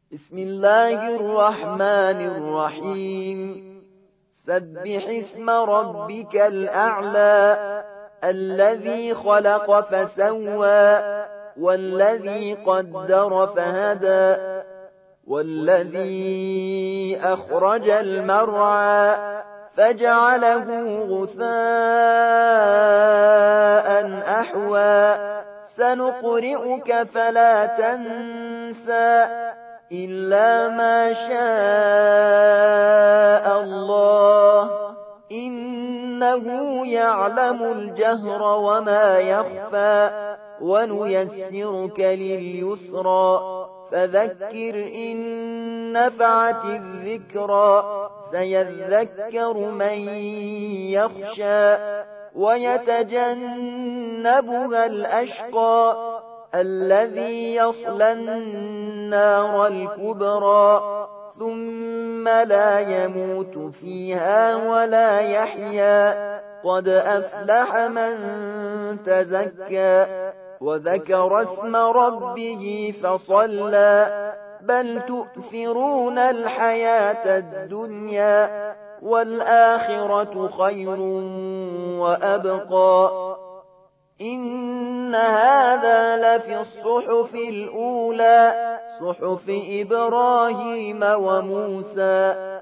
بسم الله الرحمن الرحيم سبح اسم ربك الأعلى الذي خلق فسوى والذي قدر فهدى والذي أخرج المرعى فجعله غثاء أحوى سنقرئك فلا تنسى إلا ما شاء الله إنه يعلم الجهر وما يخفى ونيسرك لليسرى فذكر إن نفعت الذكرى سيذكر من يخشى ويتجنبها الأشقى الذي يصلى النار الكبرى ثم لا يموت فيها ولا يحيا قد أفلح من تزكى وذكر اسم ربه فصلى بل تؤثرون الحياة الدنيا والآخرة خير وأبقى إن هذا لفي الصحف الأولى صحف إبراهيم وموسى